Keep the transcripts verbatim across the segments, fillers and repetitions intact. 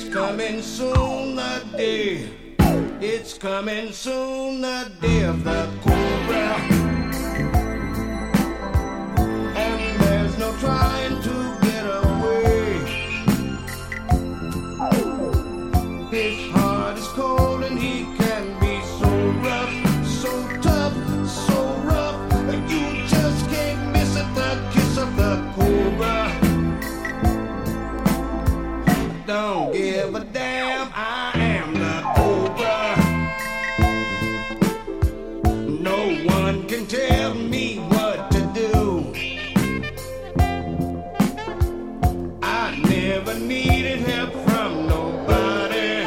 coming soon, the day. It's coming soon, the day of the cobra. And there's no trying to get away. His heart is cold and he can be so rough, so tough, so rough. You just can't miss it, the kiss of the cobra. Don't give a damn, I am the cobra. No one can tell me what to do. I never needed help from nobody.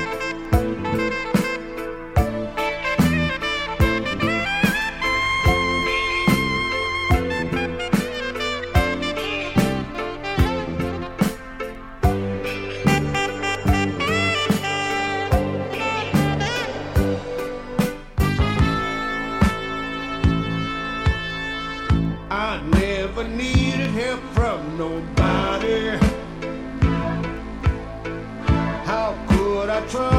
I never needed help from nobody. How could I trust